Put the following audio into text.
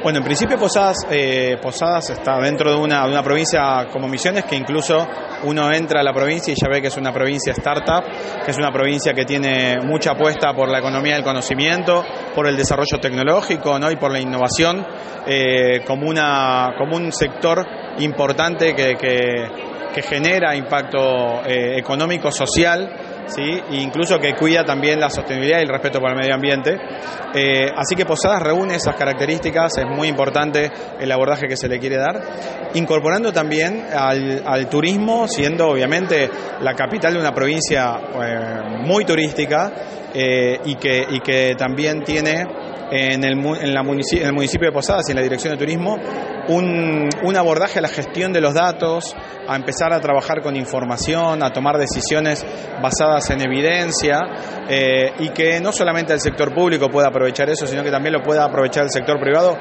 Bueno, en principio Posadas está dentro de una provincia como Misiones, que incluso uno entra a la provincia y ya ve que es una provincia startup, que es una provincia que tiene mucha apuesta por la economía del conocimiento, por el desarrollo tecnológico, ¿no? Y por la innovación como un sector importante que genera impacto económico, social, ¿sí? E incluso que cuida también la sostenibilidad y el respeto por el medio ambiente. Así que Posadas reúne esas características, es muy importante el abordaje que se le quiere dar, incorporando también al turismo, siendo obviamente la capital de una provincia muy turística y que también tiene en el municipio de Posadas y en la Dirección de Turismo un abordaje a la gestión de los datos, a empezar a trabajar con información, a tomar decisiones basadas en evidencia y que no solamente el sector público pueda aprovechar eso, sino que también lo pueda aprovechar el sector privado.